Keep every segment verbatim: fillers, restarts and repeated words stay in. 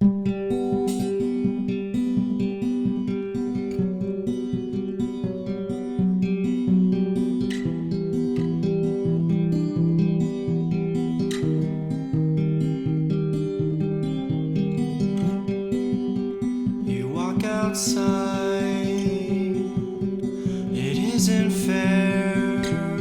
You walk outside, it isn't fair.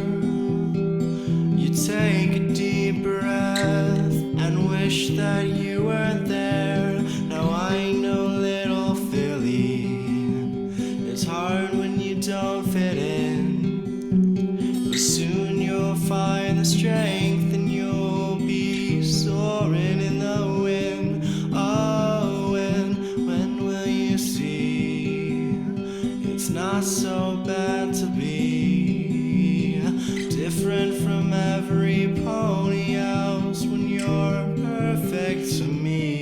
You take a deep breath and wish that you were there. Now I know, little Philly, it's hard when you don't fit in, but soon you'll find the strength and you'll be soaring in the wind. Oh, when, when will you see it's not so bad to be different from every pony else when you're perfect to me?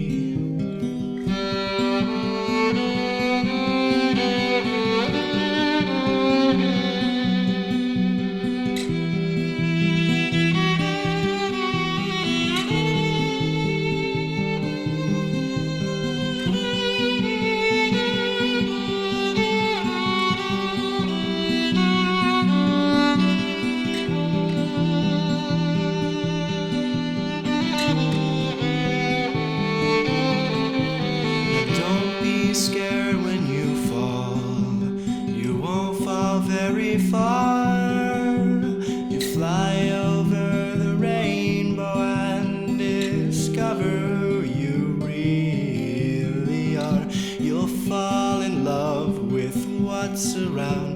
Don't be scared when you fall, you won't fall very far. You fly over the rainbow and discover who you really are. You'll fall in love with what's around